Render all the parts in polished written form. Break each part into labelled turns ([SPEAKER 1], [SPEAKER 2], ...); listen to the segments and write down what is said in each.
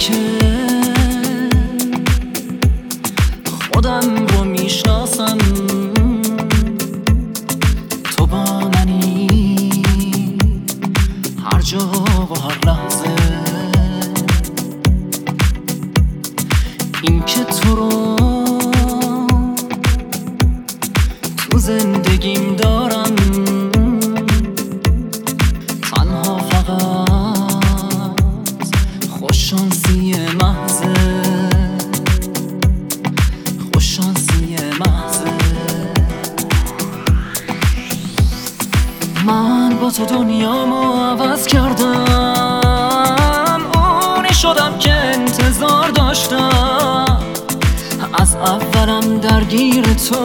[SPEAKER 1] که خودم رو میشناسم، تو با منی هر جا و هر لحظه. این که تو رو تو زندگیم دارم، تنها فقط خوششانسی محضه، خوششانسی محضه. من با تو دنیامو عوض کردم، اونی شدم که انتظار داشتم. از اولم درگیر تو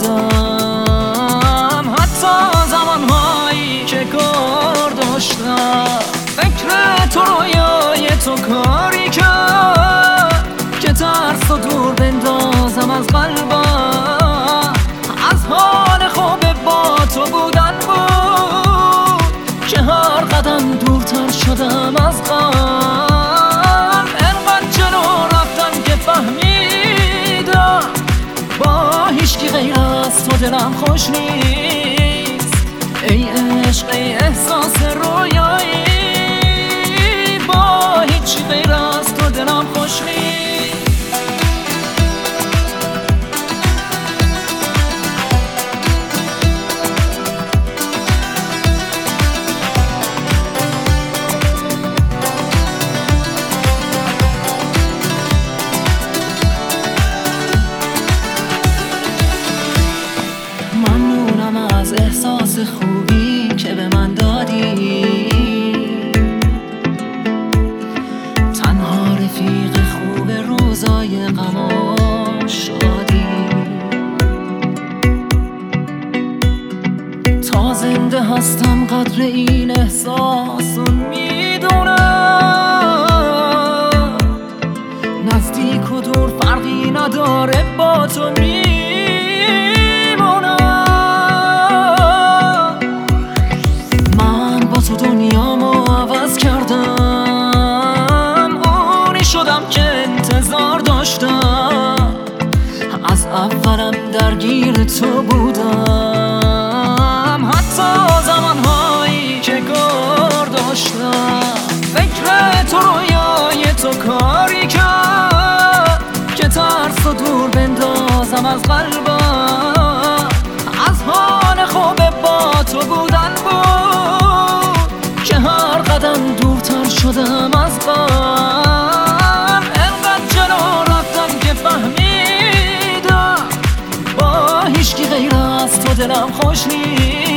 [SPEAKER 1] بودم، حتی زمانهایی که کار داشتم. فکر تو رویای تو کاری کرد که ترس و دور بندازم از قلبم. از حال خوب با تو بودن بود که هر قدم دورتر شدم از غم. انقدر جلو رفتم که فهمیدم با هیچکی غیر از تو دلم خوش نیست. ای عشق ای احساس رویایی، با هیچی غیر از تو دلم خوش نیست. ممنونم از احساس خوبی که به من دادی، تنها رفیق خوب روزای غم و شادی. تا زنده هستم قدر این احساس رو میدونم، نزدیک و دور فرقی نداره با تو تو دنیامو عوض کردم، اونی شدم که انتظار داشتم. از اولم درگیر تو بودم، حتی زمانهایی که کار داشتم. فکر تو رویای تو کاری کرد که ترس و دور بندازم از قلبم. از حال خوب با تو بودن بود که هر قدم دورتر شدم از غم. انقدر جلو رفتم که فهمیدم با هیچکی غیر از تو دلم خوش نیست.